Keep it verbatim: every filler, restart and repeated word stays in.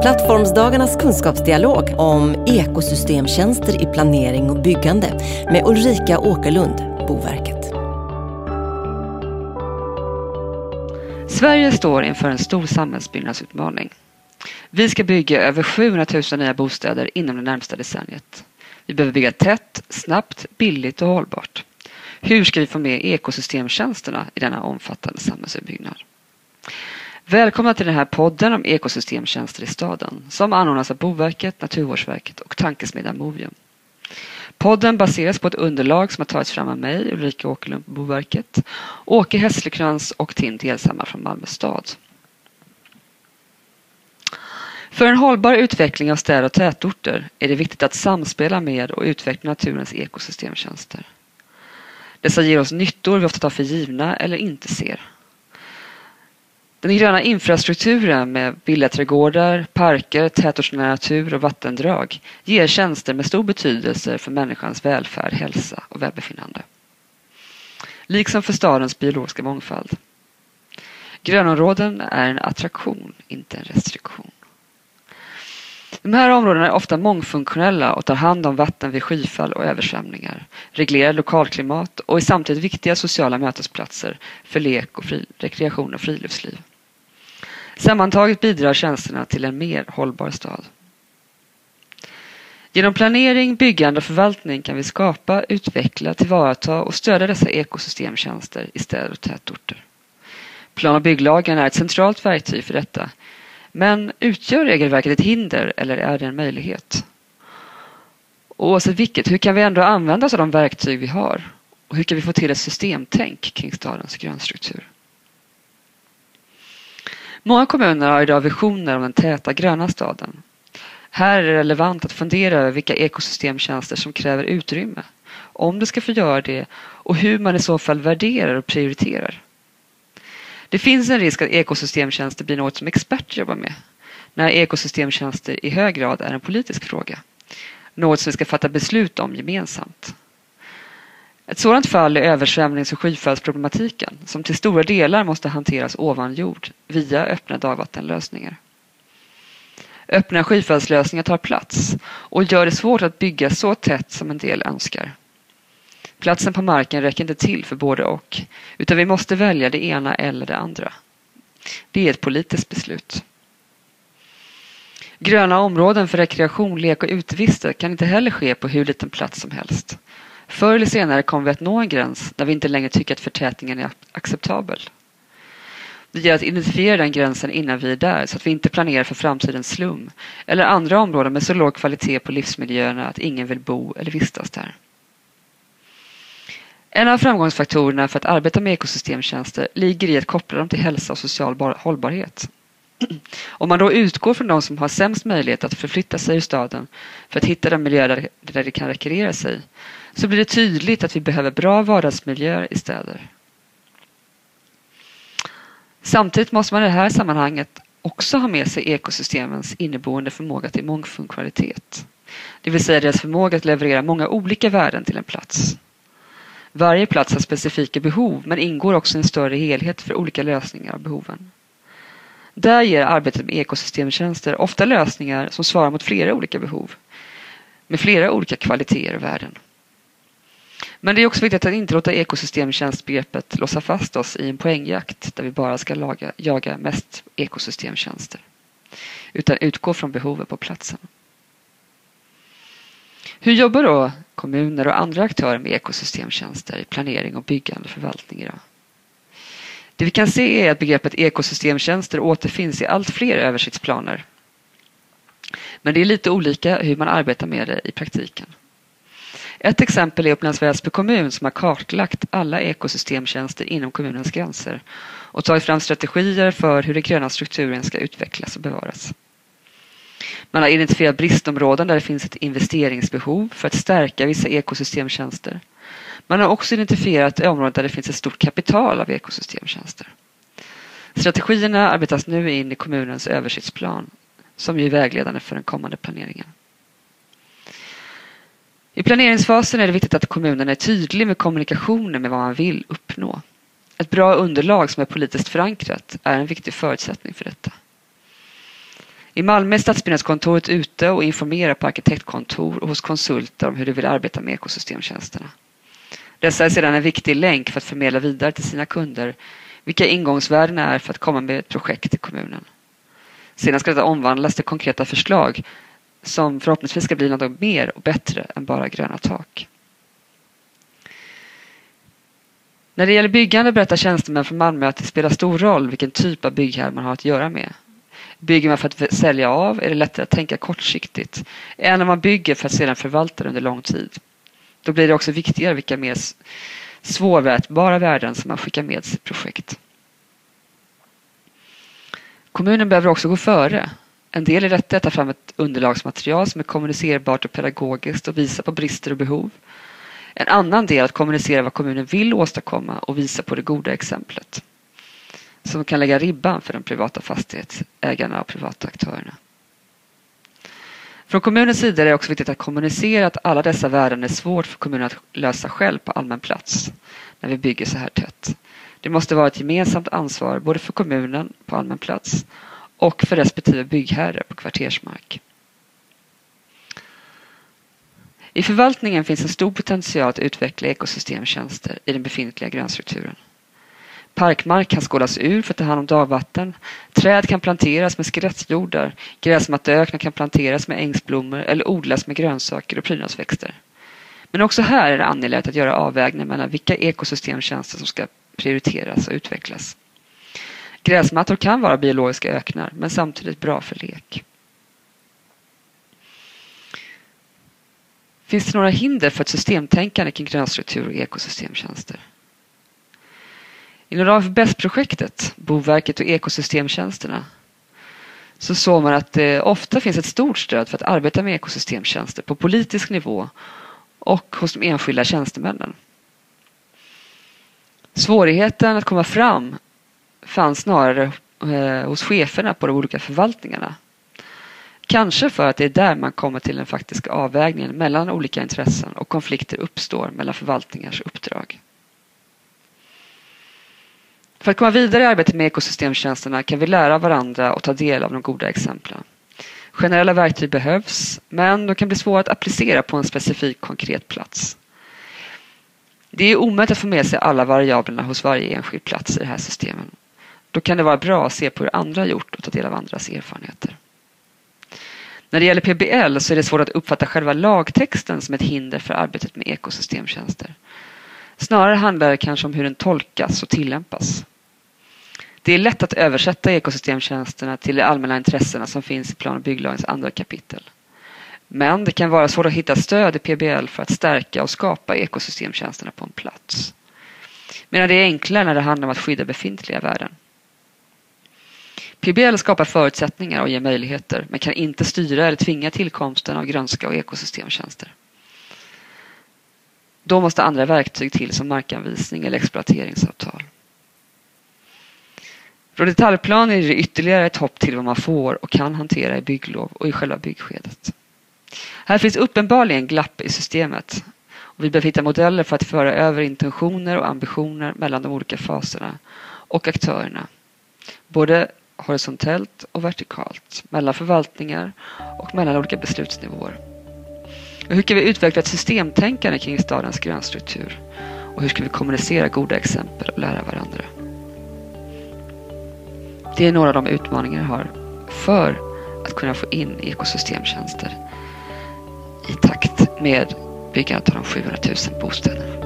Plattformsdagarnas kunskapsdialog om ekosystemtjänster i planering och byggande med Ulrika Åkerlund, Boverket. Sverige står inför en stor samhällsbyggnadsutmaning. Vi ska bygga över sjuhundratusen nya bostäder inom det närmsta decenniet. Vi behöver bygga tätt, snabbt, billigt och hållbart. Hur ska vi få med ekosystemtjänsterna i denna omfattande samhällsutbyggnad? Välkomna till den här podden om ekosystemtjänster i staden som anordnas av Boverket, Naturvårdsverket och tankesmedjan Movium. Podden baseras på ett underlag som har tagits fram av mig, Ulrika Åkerlund på Boverket, Åke Hässelkrans och Tim Delsammar från Malmö stad. För en hållbar utveckling av städer och tätorter är det viktigt att samspela med och utveckla naturens ekosystemtjänster. Dessa ger oss nyttor vi ofta tar för givna eller inte ser. Den gröna infrastrukturen med villaträdgårdar, parker, tätortsnära natur och vattendrag ger tjänster med stor betydelse för människans välfärd, hälsa och välbefinnande. Liksom för stadens biologiska mångfald. Grönområden är en attraktion, inte en restriktion. De här områdena är ofta mångfunktionella och tar hand om vatten vid skyfall och översvämningar, reglerar lokalklimat och är samtidigt viktiga sociala mötesplatser för lek och fri, rekreation och friluftsliv. Sammantaget bidrar tjänsterna till en mer hållbar stad. Genom planering, byggande och förvaltning kan vi skapa, utveckla, tillvarata och stödja dessa ekosystemtjänster i städer och tätorter. Plan- och bygglagen är ett centralt verktyg för detta. Men utgör regelverket ett hinder eller är det en möjlighet? Och oavsett vilket, hur kan vi ändå använda oss av de verktyg vi har? Och hur kan vi få till ett systemtänk kring stadens grönstruktur? Många kommuner har idag visioner om den täta gröna staden. Här är det relevant att fundera över vilka ekosystemtjänster som kräver utrymme, om det ska få göra det och hur man i så fall värderar och prioriterar. Det finns en risk att ekosystemtjänster blir något som experter jobbar med, när ekosystemtjänster i hög grad är en politisk fråga. Något som vi ska fatta beslut om gemensamt. Ett sådant fall är översvämnings- och skyfallsproblematiken som till stora delar måste hanteras ovan jord via öppna dagvattenlösningar. Öppna skyfallslösningar tar plats och gör det svårt att bygga så tätt som en del önskar. Platsen på marken räcker inte till för både och, utan vi måste välja det ena eller det andra. Det är ett politiskt beslut. Gröna områden för rekreation, lek och uteviste kan inte heller ske på hur liten plats som helst. Förr eller senare kommer vi att nå en gräns där vi inte längre tycker att förtätningen är acceptabel. Det gäller att identifiera den gränsen innan vi är där så att vi inte planerar för framtidens slum eller andra områden med så låg kvalitet på livsmiljöerna att ingen vill bo eller vistas där. En av framgångsfaktorerna för att arbeta med ekosystemtjänster ligger i att koppla dem till hälsa och social hållbarhet. Om man då utgår från de som har sämst möjlighet att förflytta sig ur staden för att hitta de miljöer där de kan rekreera sig, så blir det tydligt att vi behöver bra vardagsmiljöer i städer. Samtidigt måste man i det här sammanhanget också ha med sig ekosystemens inneboende förmåga till mångfunktionalitet. Det vill säga deras förmåga att leverera många olika värden till en plats. Varje plats har specifika behov men ingår också i en större helhet för olika lösningar av behoven. Där ger arbetet med ekosystemtjänster ofta lösningar som svarar mot flera olika behov, med flera olika kvaliteter och värden. Men det är också viktigt att inte låta ekosystemtjänstbegreppet låsa fast oss i en poängjakt där vi bara ska laga, jaga mest ekosystemtjänster, utan utgå från behovet på platsen. Hur jobbar då kommuner och andra aktörer med ekosystemtjänster i planering och byggande förvaltning idag? Det vi kan se är att begreppet ekosystemtjänster återfinns i allt fler översiktsplaner. Men det är lite olika hur man arbetar med det i praktiken. Ett exempel är Upplands Väsby kommun som har kartlagt alla ekosystemtjänster inom kommunens gränser och tagit fram strategier för hur den gröna strukturen ska utvecklas och bevaras. Man har identifierat bristområden där det finns ett investeringsbehov för att stärka vissa ekosystemtjänster. Man har också identifierat områden där det finns ett stort kapital av ekosystemtjänster. Strategierna arbetas nu in i kommunens översiktsplan som är vägledande för den kommande planeringen. I planeringsfasen är det viktigt att kommunen är tydlig med kommunikationen med vad man vill uppnå. Ett bra underlag som är politiskt förankrat är en viktig förutsättning för detta. I Malmö är stadsbyggnadskontoret ute och informerar på arkitektkontor och hos konsulter om hur de vill arbeta med ekosystemtjänsterna. Dessa är sedan en viktig länk för att förmedla vidare till sina kunder vilka ingångsvärdena är för att komma med ett projekt till kommunen. Sedan ska detta omvandlas till konkreta förslag som förhoppningsvis ska bli något mer och bättre än bara gröna tak. När det gäller byggande berättar tjänstemän från Malmö att det spelar stor roll vilken typ av byggherre man har att göra med. Bygger man för att sälja av är det lättare att tänka kortsiktigt än när man bygger för att sedan förvalta det under lång tid. Då blir det också viktigare vilka mer svårmätbara värden som man skickar med sitt projekt. Kommunen behöver också gå före. En del i detta är att ta fram ett underlagsmaterial som är kommunicerbart och pedagogiskt och visa på brister och behov. En annan del är att kommunicera vad kommunen vill åstadkomma och visa på det goda exemplet, som kan lägga ribban för de privata fastighetsägarna och privata aktörerna. Från kommunens sida är det också viktigt att kommunicera att alla dessa värden är svårt för kommunen att lösa själv på allmän plats när vi bygger så här tätt. Det måste vara ett gemensamt ansvar både för kommunen på allmän plats och för respektive byggherre på kvartersmark. I förvaltningen finns en stor potential att utveckla ekosystemtjänster i den befintliga grönstrukturen. Parkmark kan skålas ur för att ta hand om dagvatten, träd kan planteras med skelettjordar, gräsmatteöknar kan planteras med ängsblommor eller odlas med grönsaker och prydnadsväxter. Men också här är det angeläget att göra avvägningar mellan vilka ekosystemtjänster som ska prioriteras och utvecklas. Gräsmattor kan vara biologiska öknar men samtidigt bra för lek. Finns det några hinder för ett systemtänkande kring grönstruktur och ekosystemtjänster? Inom ramen för B E S-projektet, Boverket och ekosystemtjänsterna, så såg man att det ofta finns ett stort stöd för att arbeta med ekosystemtjänster på politisk nivå och hos de enskilda tjänstemännen. Svårigheten att komma fram fanns snarare eh, hos cheferna på de olika förvaltningarna. Kanske för att det är där man kommer till den faktiska avvägningen mellan olika intressen och konflikter uppstår mellan förvaltningars uppdrag. För att komma vidare i arbetet med ekosystemtjänsterna kan vi lära varandra och ta del av de goda exemplen. Generella verktyg behövs, men de kan bli svåra att applicera på en specifik konkret plats. Det är omöjligt att få med sig alla variablerna hos varje enskild plats i det här systemen. Då kan det vara bra att se på hur andra har gjort och ta del av andras erfarenheter. När det gäller P B L så är det svårt att uppfatta själva lagtexten som ett hinder för arbetet med ekosystemtjänster. Snarare handlar det kanske om hur den tolkas och tillämpas. Det är lätt att översätta ekosystemtjänsterna till de allmänna intressena som finns i plan- och bygglagens andra kapitel. Men det kan vara svårt att hitta stöd i P B L för att stärka och skapa ekosystemtjänsterna på en plats. Medan det är enklare när det handlar om att skydda befintliga värden. P B L skapar förutsättningar och ger möjligheter men kan inte styra eller tvinga tillkomsten av grönska och ekosystemtjänster. Då måste andra verktyg till som markanvisning eller exploateringsavtal. Från detaljplan är det ytterligare ett hopp till vad man får och kan hantera i bygglov och i själva byggskedet. Här finns uppenbarligen glapp i systemet och vi behöver hitta modeller för att föra över intentioner och ambitioner mellan de olika faserna och aktörerna. Både horisontellt och vertikalt, mellan förvaltningar och mellan olika beslutsnivåer. Och hur kan vi utveckla ett systemtänkande kring stadens grönstruktur? Och hur ska vi kommunicera goda exempel och lära varandra? Det är några av de utmaningar jag har för att kunna få in ekosystemtjänster i takt med byggandet av de sjuhundratusen bostäderna.